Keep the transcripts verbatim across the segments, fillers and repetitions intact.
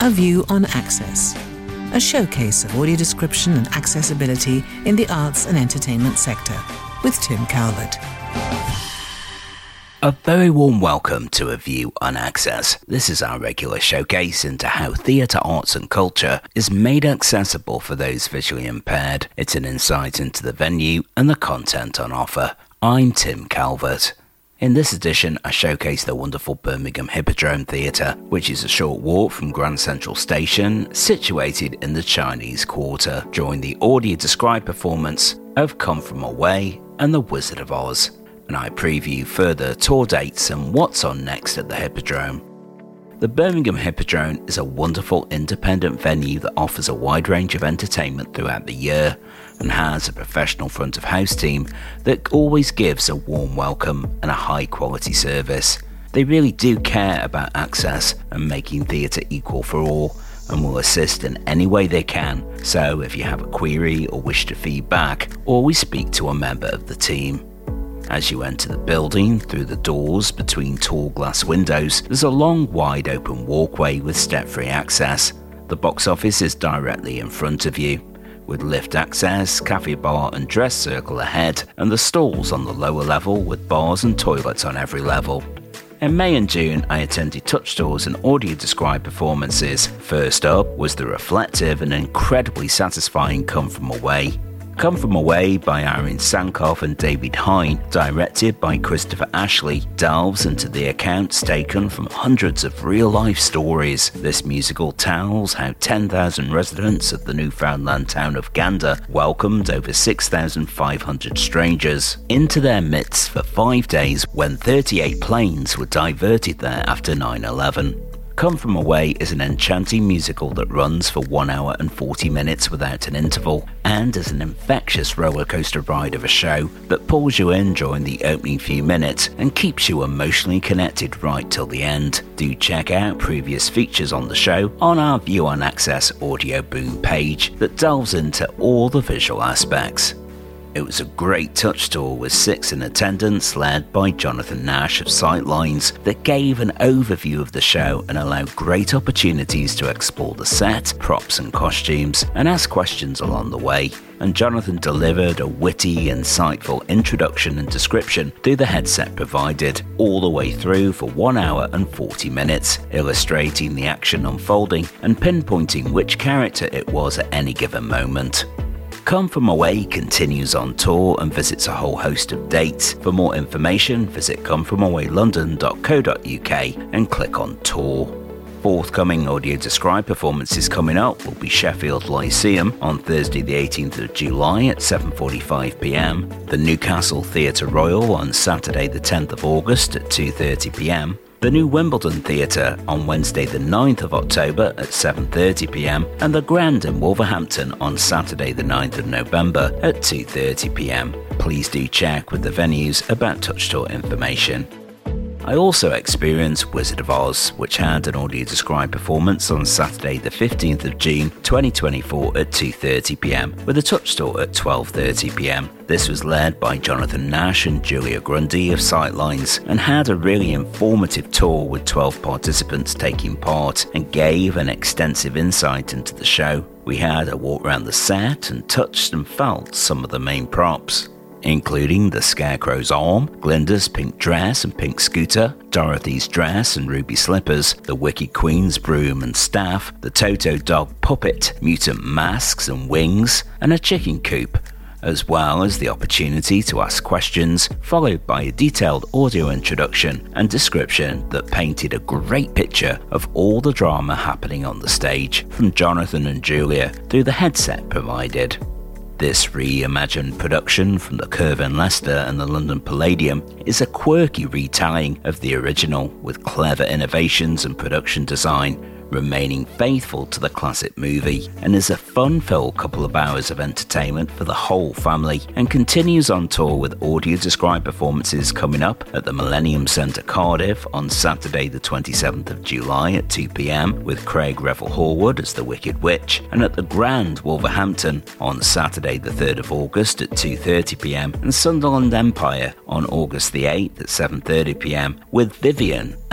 A View on Access, a showcase of audio description and accessibility in the arts and entertainment sector, with Tim Calvert. A very warm welcome to A View on Access. This is our regular showcase into how theatre, arts and culture is made accessible for those visually impaired. It's an insight into the venue and the content on offer. I'm Tim Calvert. In this edition, I showcase the wonderful Birmingham Hippodrome Theatre, which is a short walk from Grand Central Station, situated in the Chinese Quarter, during the audio-described performance of Come From Away and The Wizard of Oz, and I preview further tour dates and what's on next at the Hippodrome. The Birmingham Hippodrome is a wonderful independent venue that offers a wide range of entertainment throughout the year and has a professional front of house team that always gives a warm welcome and a high quality service. They really do care about access and making theatre equal for all, and will assist in any way they can. So if you have a query or wish to feedback, always speak to a member of the team. As you enter the building, through the doors between tall glass windows, there's a long wide open walkway with step-free access. The box office is directly in front of you, with lift access, cafe bar and dress circle ahead, and the stalls on the lower level with bars and toilets on every level. In May and June, I attended touch tours and audio-described performances. First up was the reflective and incredibly satisfying Come From Away. Come From Away by Aaron Sankoff and David Hine, directed by Christopher Ashley, delves into the accounts taken from hundreds of real-life stories. This musical tells how ten thousand residents of the Newfoundland town of Gander welcomed over six thousand five hundred strangers into their midst for five days when thirty-eight planes were diverted there after nine eleven. Come From Away is an enchanting musical that runs for one hour and forty minutes without an interval, and is an infectious roller coaster ride of a show that pulls you in during the opening few minutes and keeps you emotionally connected right till the end. Do check out previous features on the show on our View on Access audio boom page that delves into all the visual aspects. It was a great touch tour with six in attendance, led by Jonathan Nash of Sightlines, that gave an overview of the show and allowed great opportunities to explore the set, props and costumes, and ask questions along the way. And Jonathan delivered a witty, insightful introduction and description through the headset provided, all the way through for one hour and forty minutes, illustrating the action unfolding and pinpointing which character it was at any given moment. Come From Away continues on tour and visits a whole host of dates. For more information, visit come from away london dot co dot uk and click on tour. Forthcoming audio-described performances coming up will be Sheffield Lyceum on Thursday the eighteenth of July at seven forty-five p m, the Newcastle Theatre Royal on Saturday the tenth of August at two thirty p m, the New Wimbledon Theatre on Wednesday the ninth of October at seven thirty p m, and the Grand in Wolverhampton on Saturday the ninth of November at two thirty p m. Please do check with the venues about touch tour information. I also experienced Wizard of Oz, which had an audio-described performance on Saturday the fifteenth of June twenty twenty-four at two thirty p m, with a touch tour at twelve thirty p m. This was led by Jonathan Nash and Julia Grundy of Sightlines, and had a really informative tour with twelve participants taking part, and gave an extensive insight into the show. We had a walk around the set and touched and felt some of the main props, including the Scarecrow's arm, Glinda's pink dress and pink scooter, Dorothy's dress and ruby slippers, the Wicked Queen's broom and staff, the Toto dog puppet, mutant masks and wings, and a chicken coop, as well as the opportunity to ask questions, followed by a detailed audio introduction and description that painted a great picture of all the drama happening on the stage from Jonathan and Julia through the headset provided. This reimagined production from the Curvin Leicester and the London Palladium is a quirky retelling of the original with clever innovations and production design, remaining faithful to the classic movie, and is a fun-filled couple of hours of entertainment for the whole family, and continues on tour with audio-described performances coming up at the Millennium Centre Cardiff on Saturday the twenty-seventh of July at two p m with Craig Revel-Horwood as the Wicked Witch, and at the Grand Wolverhampton on Saturday the third of August at two thirty p m and Sunderland Empire on August the eighth at seven thirty p m with Vivian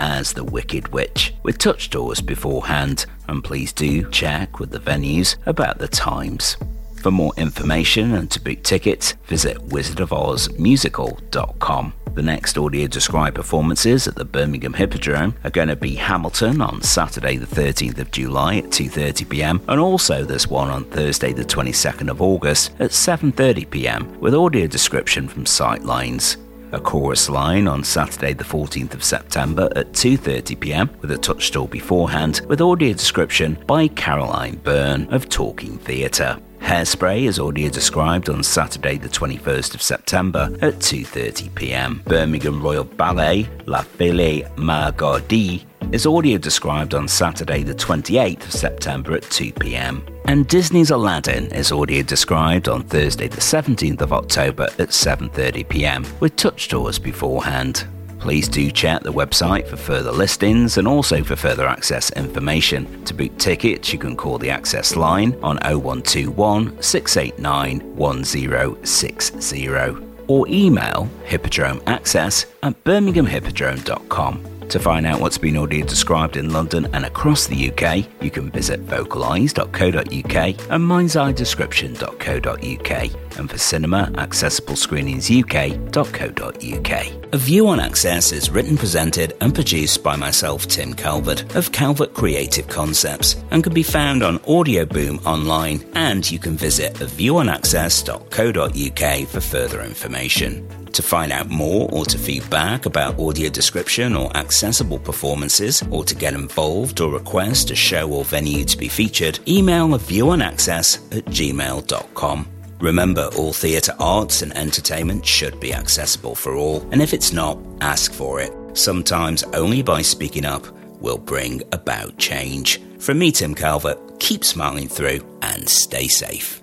as The Wicked Witch, with touch tours beforehand, and please do check with the venues about the times. For more information and to book tickets, visit wizard of oz musical dot com. The next audio described performances at the Birmingham Hippodrome are going to be Hamilton on Saturday the thirteenth of July at two thirty p m, and also there's one on Thursday the twenty-second of August at seven thirty p m with audio description from Sightlines. A chorus line on Saturday the fourteenth of September at two thirty p m with a touch tour beforehand with audio description by Caroline Byrne of Talking Theatre. Hairspray is audio described on Saturday the twenty-first of September at two thirty p m. Birmingham Royal Ballet La Fille Margardie is audio described on Saturday the twenty-eighth of September at two p m. And Disney's Aladdin is audio described on Thursday the seventeenth of October at seven thirty p m with touch tours beforehand. Please do check the website for further listings and also for further access information. To book tickets, you can call the access line on oh one two one, six eight nine, one oh six oh or email hippodromeaccess at birmingham hippodrome dot com. To find out what's been audio described in London and across the U K, you can visit vocalise dot co dot u k and minds eye description dot co dot u k, and for cinema, accessible screenings u k dot co dot u k. A View on Access is written, presented and produced by myself, Tim Calvert, of Calvert Creative Concepts, and can be found on Audio Boom online, and you can visit a view on access dot co dot u k for further information. To find out more or to feedback about audio description or accessible performances, or to get involved or request a show or venue to be featured, email a view on access at gmail dot com. Remember, all theatre arts and entertainment should be accessible for all, and if it's not, ask for it. Sometimes only by speaking up will bring about change. From me, Tim Calvert, keep smiling through and stay safe.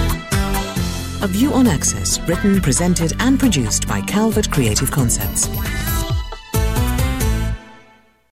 A View on Access, written, presented and produced by Calvert Creative Concepts.